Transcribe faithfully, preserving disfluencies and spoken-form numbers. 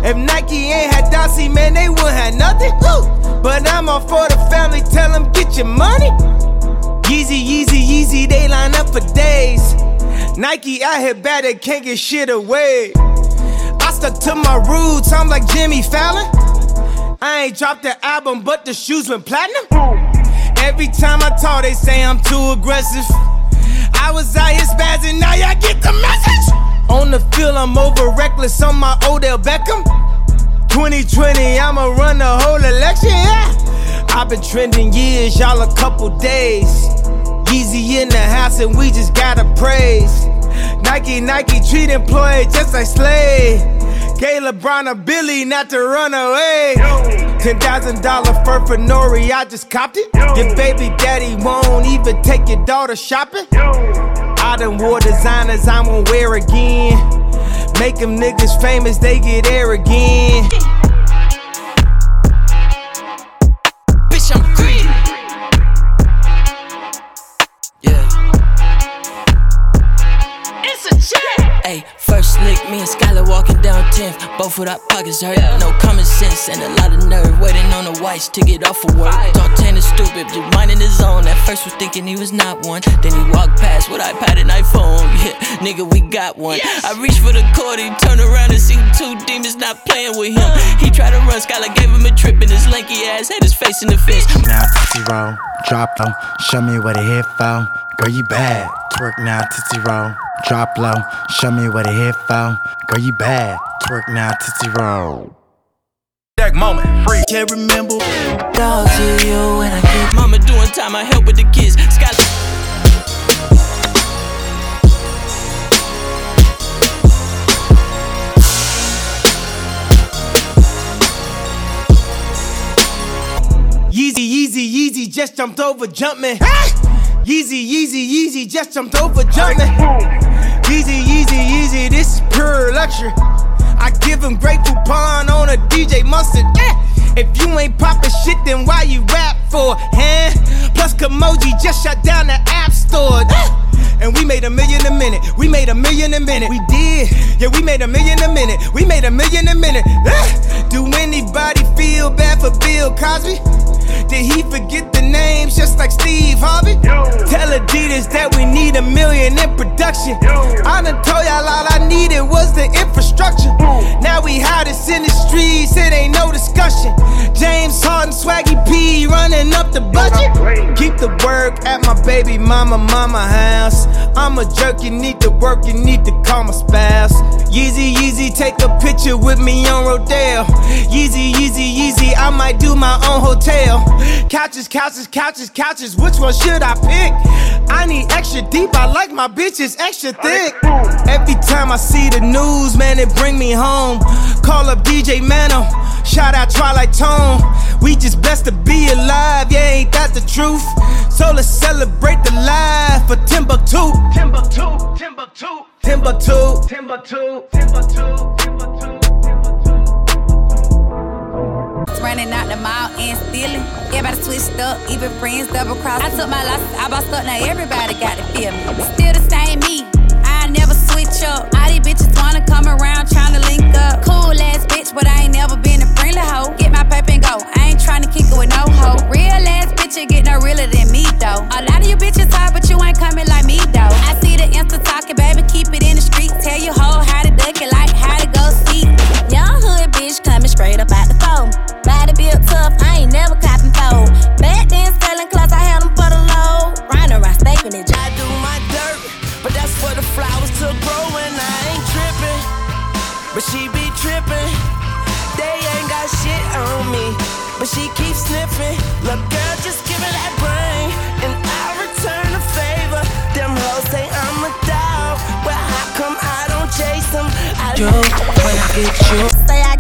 If Nike ain't had Dossie, man, they wouldn't have nothing. Woo. But I'm all for the family, tell them get your money. Yeezy, Yeezy, Yeezy, they line up for days. Nike out here bad, they can't get shit away. I stuck to my roots, I'm like Jimmy Fallon. I ain't dropped the album, but the shoes went platinum. Every time I talk, they say I'm too aggressive. I was out here spazzing, now y'all get the message. On the field, I'm over reckless on my Odell Beckham. twenty twenty, I'ma run the whole election, yeah. I've been trending years, y'all a couple days. Yeezy in the house and we just gotta praise. Nike, Nike treat employees just like slave. Gay LeBron a Billy not to run away. Ten thousand dollar fur for Nori, I just copped it. Your baby daddy won't even take your daughter shopping. I done wore designers I won't wear again. Make them niggas famous, they get arrogant. Bitch, I'm green. Yeah. It's a check. Ayy, first lick, me and Skylar walking down tenth. Both without pockets hurt. No common sense and a lot of nerve. Waiting on the whites to get off of work. Thought ten is stupid, just minding his own. At first was thinking he was not one. Then he walked past with iPad and iPhone. Yeah, nigga, we got one. Yes. I reached for the cord, he turned around and seen two demons not playing with him. He tried to run, Skylar gave him a trip and his lanky ass had his face in the fence. Now Tootsie Roll, drop low, show me what it hit for. Girl, you bad. Twerk now, Tootsie Roll, drop low, show me what it hit for. Girl, you bad. Twerk now, Tootsie Roll. That moment, free. Can't remember. Dog to you when I get mama doing time, I help with the kids. Skylar. Yeezy, Yeezy, Yeezy just jumped over Jumpman. Yeezy, Yeezy, Yeezy just jumped over Jumpman. Yeezy, Yeezy, Yeezy, this is pure luxury. I give him Grateful Pond on a D J Mustard. If you ain't poppin' shit, then why you rap for? Huh? Plus Kimoji just shut down the App Store. And we made a million a minute. We made a million a minute. We did. Yeah, we made a million a minute. We made a million a minute. Do anybody feel bad for Bill Cosby? Did he forget the names just like Steve Harvey? Yo. Tell Adidas that we need a million in production. Yo. I done told y'all all I needed was the infrastructure. Ooh. Now we hottest in the streets, it ain't no discussion. James Harden, Swaggy P running up the budget. Keep the work at my baby mama, mama house. I'm a jerk, you need to work, you need to call my spouse. Yeezy, Yeezy, take a picture with me on Rodale. Yeezy, Yeezy, Yeezy, I might do my own hotel. Couches, couches, couches, couches, which one should I pick? I need extra deep, I like my bitches extra thick. Every time I see the news, man, it bring me home. Call up D J Mano, shout out Twilight Tone. We just blessed to be alive, yeah, ain't that the truth? So let's celebrate the life for Timbuktu. Timbuktu, Timbuktu, Timbuktu, Timbuktu, Timbuktu, Timbuktu. Running out the mall and stealing. Everybody switched up, even friends double crossed. I took my losses, I bossed up, now everybody got to feel me. Still the same me, I never switch up. All these bitches wanna come around tryna link up. Cool ass bitch, but I ain't never been a friendly hoe. Get my paper and go, I ain't tryna kick it with no hoe. Real ass bitch, you get no realer than me though. A lot of you bitches hard, but you ain't coming like me though. I see the Insta talking, baby, keep it in the street. Tell you hoe how to duck it, like how to go see. Young hood bitch coming straight up out the phone. Body built tough, I ain't never copping fold. Back then selling clothes, I had them for the low. Riding around staking it. I do my dirt, but that's for the flowers to grow and I ain't tripping. But she be tripping. They ain't got shit on me, but she keeps sniffing. Look girl, just give her that brain and I return the favor. Them hoes say I'm a dog, well how come I don't chase them? I do when I get you. Say I